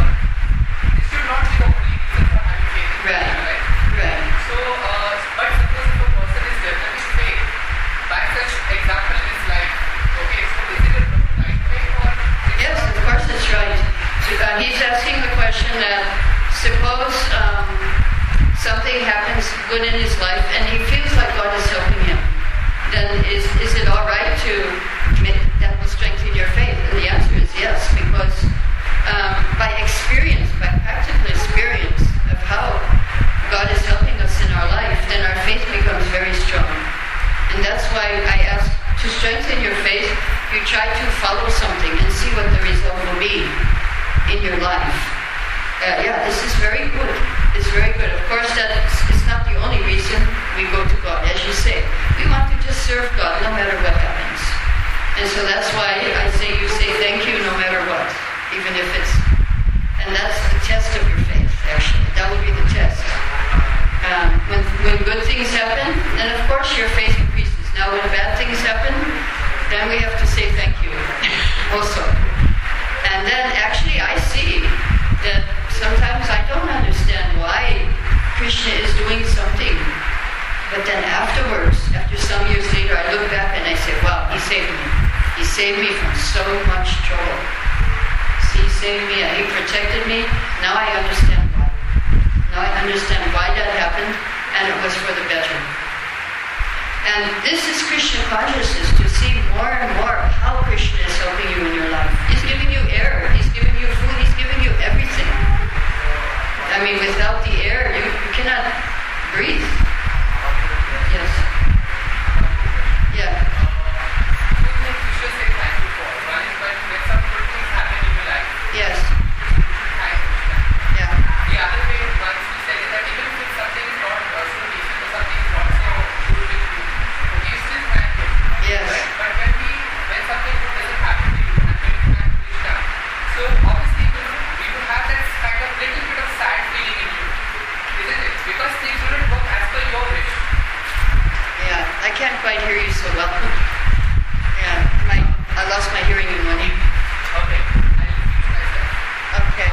the only reason for having faith in Right. Krishna, right? Right. So, but suppose if a person is developing faith by such example in his life, okay, so is it a right way or? Yes, of course it's right. He's asking the question that suppose something happens good in his life and he feels like God is helping him, then is it all right to that will strengthen your faith? And the answer is yes, because by experience, by practical experience of how God is helping us in our life, then our faith becomes very strong. And that's why I ask to strengthen your faith, you try to follow something and see what the result will be in your life. This is very good. It's very good. Of course, it's not the only reason we go to God. As you say, we want to just serve God no matter what happens. And so that's why I say you say thank you no matter what, even if it's... And that's the test of your faith, actually. That will be the test. When good things happen, then of course your faith increases. Now when bad things happen, then we have to say thank you also. And then actually I see that sometimes I don't understand why Krishna is doing something. But then afterwards, after some years later, I look back and I say, wow, he saved me. He saved me from so much trouble. He saved me, he protected me. Now I understand why. Now I understand why that happened, and it was for the better. And this is Krishna consciousness, to see more and more how Krishna is helping you in your life. He's giving you air, he's giving you food, he's giving you everything. I mean, without the air, you cannot breathe. Yes. Yeah. Two things you should say thank you for. One is when some good things happen in your life. Yes. Thank Krishna. Yeah. The other way, once you said is that even if something is not so decent or something is not so good with you, okay, you still thank him. Yes. Right? But when something good doesn't happen to you, and when you thank Krishna, so obviously we will have that kind of little bit of sad feeling in you, isn't it? Because things wouldn't work as per your wish. Yeah, I can't quite hear you so well. Yeah, I lost my hearing in one ear. Okay, I'll repeat myself. Okay.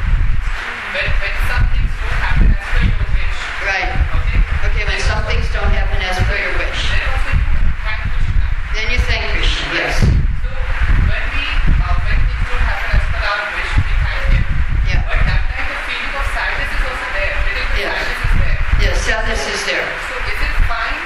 When some things don't happen as per your wish, Right. okay? Okay, when some things don't happen as per your wish, Then also you thank Krishna. then you thank Krishna, yes. So when things don't happen as per our wish, we thank him. Yeah. But that time the feeling of sadness is also there. Little bit Yes. sadness is there. Yes, sadness is there. So is it fine,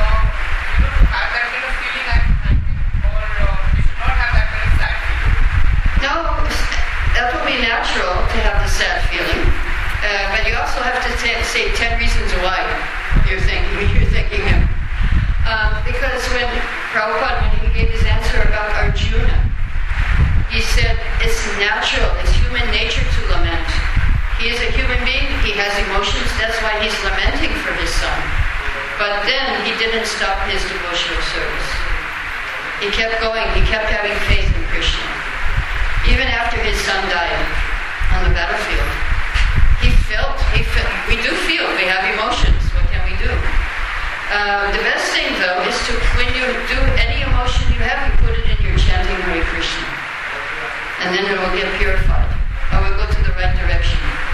to have that kind of feeling and thank him, or we should not have that kind of sad feeling? No, that will be natural to have the sad feeling. But you also have to say 10 reasons why you're thanking him. Because when Prabhupada, when he gave his answer about Arjuna, he said it's natural, it's human nature to lament. He is a human being, he has emotions, that's why he's lamenting for his son. But then he didn't stop his devotional service. He kept going, he kept having faith in Krishna. Even after his son died on the battlefield, he felt, we do feel, we have emotions, what can we do? The best thing though is to, when you do any emotion you have, you put it in your chanting Hare Krishna. And then it will get purified. Or we'll go to the right direction.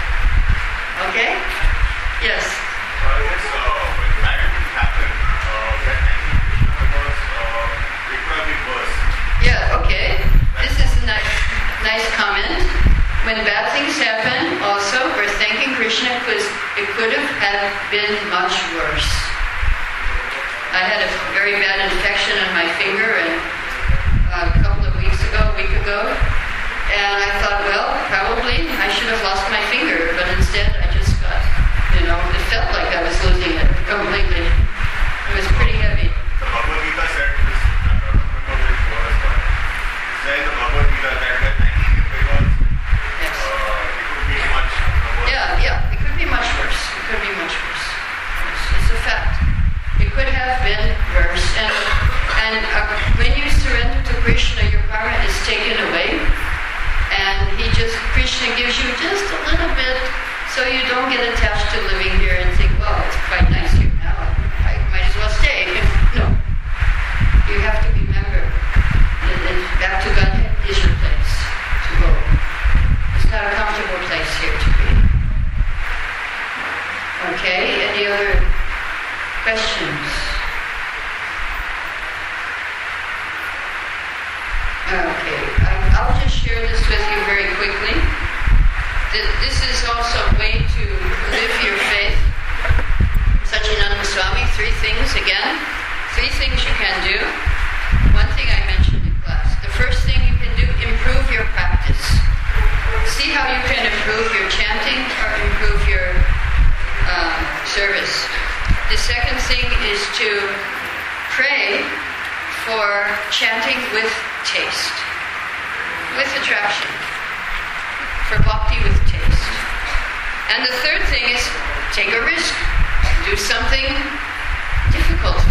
Okay? Yes? I guess when bad things happen, we are thanking Krishna because when bad things happen, also we're thanking Krishna because it could have been much worse. I had a very bad infection on my finger and a week ago, and I thought, well, probably I should have lost my finger, but instead I just got, it felt like I was losing it completely. It was pretty heavy. The Bhagavad Gita said this, I don't remember which verse, but it said the Bhagavad Gita that thanking him because Yes. it could be much worse. Yeah, it could be much worse. It could be much worse. It's a fact. It could have been worse. And when you surrender to Krishna, your karma is taken away. And Krishna gives you just a little bit so you don't get attached to living here and think, well, it's quite nice here now. I might as well stay. No. You have to remember that back to Godhead is your place to go. It's not a comfortable place here to be. Okay, any other questions? Okay, I'll just share this with you very quickly. This is also a way to live your faith. Satchidananda Swami, 3 things again. 3 things you can do. One thing I mentioned in class. The first thing you can do, improve your practice. See how you can improve your chanting or improve your service. The second thing is to pray for chanting with taste, with attraction, for bhakti with taste. And the third thing is take a risk. Do something difficult